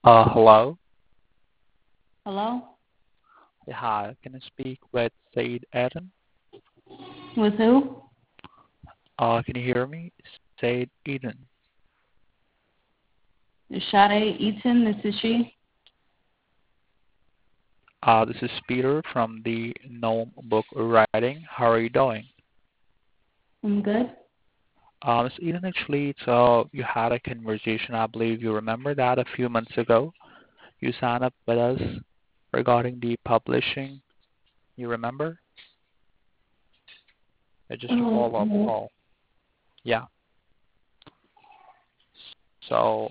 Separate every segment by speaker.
Speaker 1: Hello.
Speaker 2: Hello?
Speaker 1: Yeah, hi. Can I speak with Said Eden?
Speaker 2: With who?
Speaker 1: Can you hear me? Said Eden.
Speaker 2: Sade Eaton, this is she.
Speaker 1: This is Peter from the Gnome Book Writing. How are you doing?
Speaker 2: I'm good.
Speaker 1: Miss Eden, actually, you had a conversation, I believe you remember that a few months ago. You signed up with us regarding the publishing. You remember? It's just a follow-up
Speaker 2: No.
Speaker 1: call. Yeah. So,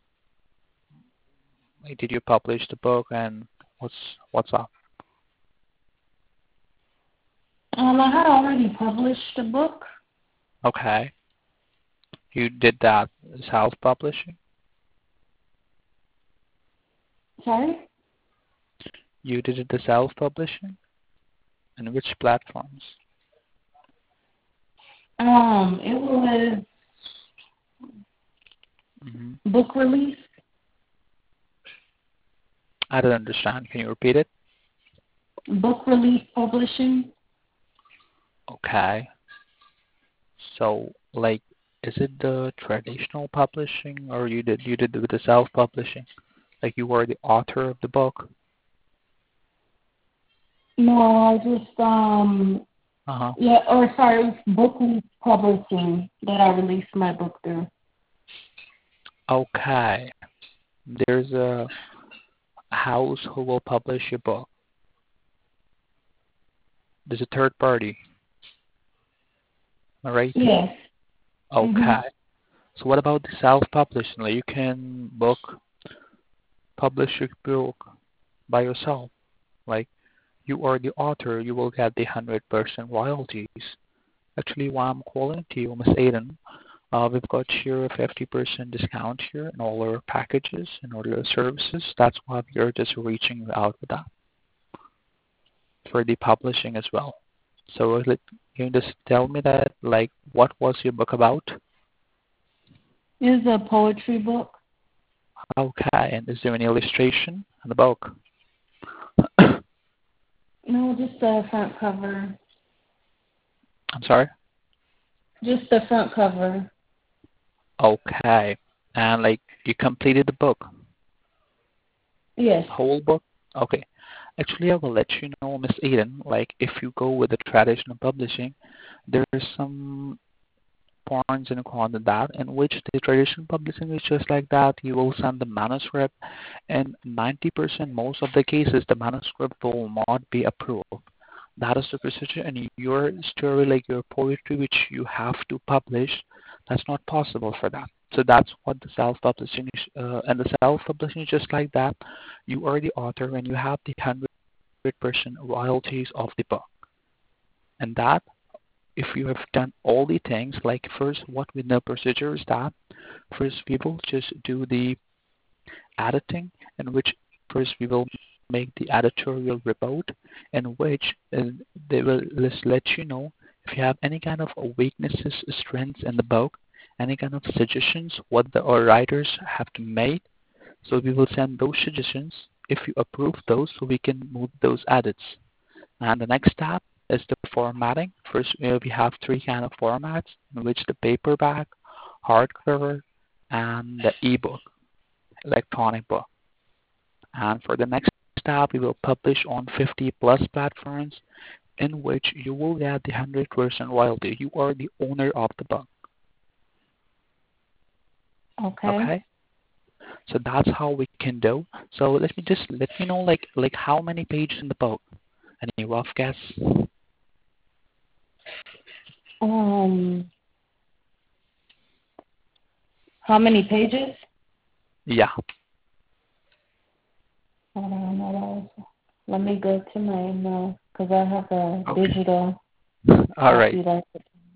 Speaker 1: like, did you publish the book and what's up?
Speaker 2: I had already published a book.
Speaker 1: Okay. You did that self-publishing?
Speaker 2: Sorry?
Speaker 1: You did the self-publishing? And which platforms?
Speaker 2: It was
Speaker 1: hmm
Speaker 2: book release.
Speaker 1: I don't understand. Can you repeat it?
Speaker 2: Book release publishing.
Speaker 1: Okay. So, like, is it the traditional publishing, or you did with the self-publishing? Like you were the author of the book?
Speaker 2: No, I just
Speaker 1: Uh-huh.
Speaker 2: yeah, or sorry, it was book release publishing that I released my book through.
Speaker 1: Okay. There's a house who will publish your book. There's a third party, all right?
Speaker 2: Yes.
Speaker 1: Okay. So what about the self-publishing? Like you can publish your book by yourself. Like you are the author, you will get the 100% royalties. Actually, why I'm calling to you, Miss Aiden, we've got here a 50% discount here in all our packages and all your services. That's why we're just reaching out with that for the publishing as well. So can you just tell me that, like, what was your book about?
Speaker 2: It was a poetry book.
Speaker 1: Okay, and is there any illustration in the book? I'm
Speaker 2: No, just the front cover.
Speaker 1: sorry?
Speaker 2: Just the front cover.
Speaker 1: Okay. And like you completed the book,
Speaker 2: Yes.
Speaker 1: whole book? Okay. Actually, I will let you know, Miss Eden, like if you go with the traditional publishing, there's some points and cons in that, in which the traditional publishing is just like that. You will send the manuscript, and 90% most of the cases, the manuscript will not be approved. That is the procedure, and your story, like your poetry, which you have to publish, that's not possible for that. So that's what the self-publishing is, and the self-publishing is just like that. You are the author, and you have the 100% royalties of the book, and that if you have done all the things, like first, what we know procedure is that first we will just do the editing, in which first we will make the editorial report, in which they will just let you know if you have any kind of weaknesses, strengths in the book, any kind of suggestions what the our writers have to make. So we will send those suggestions. If you approve those, so we can move those edits. And the next step is the formatting. First, we have three kind of formats, in which the paperback, hardcover, and the ebook, electronic book. And for the next step, we will publish on 50 plus platforms, in which you will get the 100% royalty. You are the owner of the book.
Speaker 2: Okay.
Speaker 1: Okay, so that's how we can do. So let me know, like how many pages in the book? Any rough guess?
Speaker 2: Um, how many pages?
Speaker 1: Yeah.
Speaker 2: Hold on, hold on. Let me go to my email because I have a
Speaker 1: Okay.
Speaker 2: digital
Speaker 1: All right.
Speaker 2: copy that.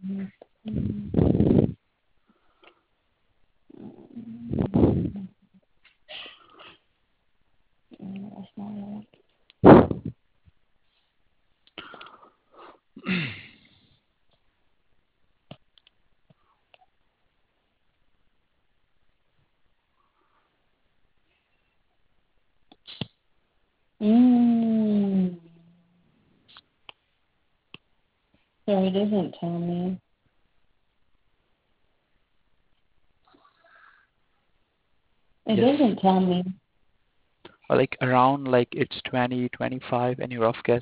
Speaker 2: That's not it. Mm. So it doesn't tell me. It
Speaker 1: Yes.
Speaker 2: doesn't tell me.
Speaker 1: Or like around like it's 20, 25, any rough guess?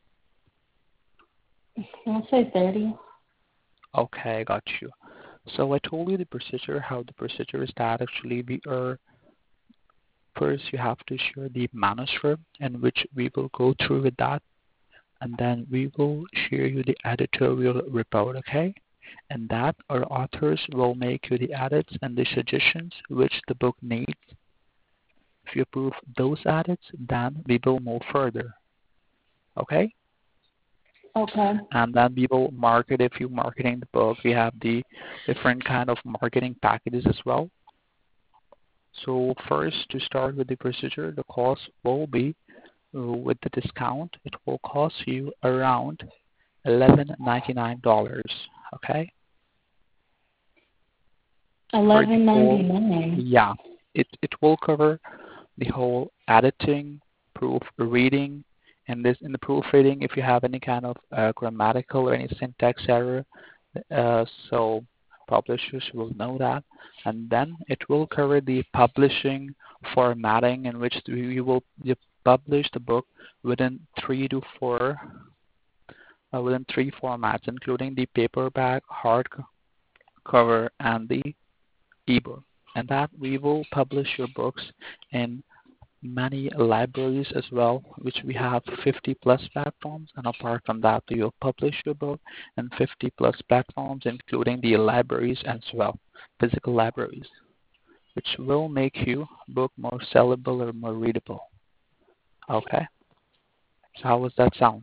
Speaker 2: I'll say 30.
Speaker 1: Okay, got you. So I told you the procedure, how the procedure is that actually we are first you have to share the manuscript in which we will go through with that, and then we will share you the editorial report, okay? And that our authors will make you the edits and the suggestions which the book needs. If you approve those edits, then we will move further, okay?
Speaker 2: Okay.
Speaker 1: And then we will market. If you're marketing the book, we have the different kind of marketing packages as well. So first, to start with the procedure, the cost will be with the discount. It will cost you around $11.99. Okay, for the whole.
Speaker 2: $11.99.
Speaker 1: Yeah, it will cover the whole editing, proofreading, and this in the proofreading. If you have any kind of grammatical or any syntax error, so publishers will know that, and then it will cover the publishing, formatting, in which you publish the book within within three formats, including the paperback, hardcover, and the ebook. And that we will publish your books in many libraries as well, which we have 50 plus platforms. And apart from that, you'll publish your book in 50 plus platforms, including the libraries as well, physical libraries, which will make your book more sellable or more readable. Okay. So how does that sound?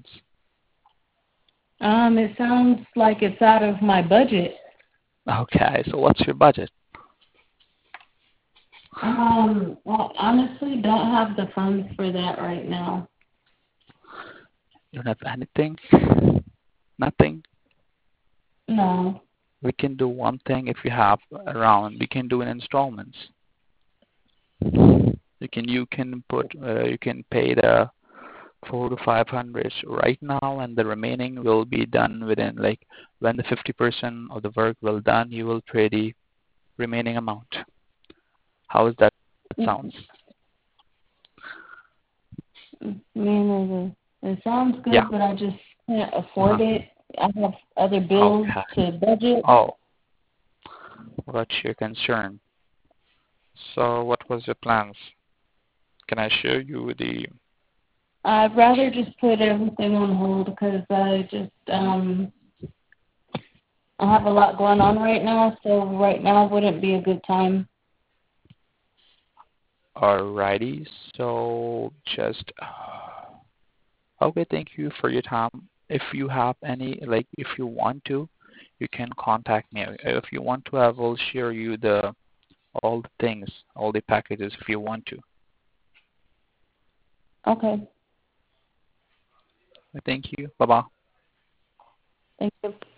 Speaker 2: It sounds like it's out of my budget.
Speaker 1: Okay. So what's your budget?
Speaker 2: Well, honestly, don't have the funds for that right now.
Speaker 1: You don't have anything? Nothing?
Speaker 2: No.
Speaker 1: We can do one thing if you have around. We can do in installments. You can pay the 400 to 500 right now, and the remaining will be done within like when the 50% of the work will done, you will pay the remaining amount. How is that sounds?
Speaker 2: It sounds good,
Speaker 1: Yeah.
Speaker 2: but I just can't
Speaker 1: Uh-huh.
Speaker 2: afford it. I have other bills
Speaker 1: Okay.
Speaker 2: to budget.
Speaker 1: Oh, what's your concern? So, what was your plans? Can I show you the?
Speaker 2: I'd rather just put everything on hold because I have a lot going on right now, so right now wouldn't be a good time.
Speaker 1: Alrighty. So, just okay. Thank you for your time. If you have any, like, if you want to, you can contact me. If you want to, I will share you the all the things, all the packages if you want to.
Speaker 2: Okay.
Speaker 1: Thank you. Bye bye.
Speaker 2: Thank you.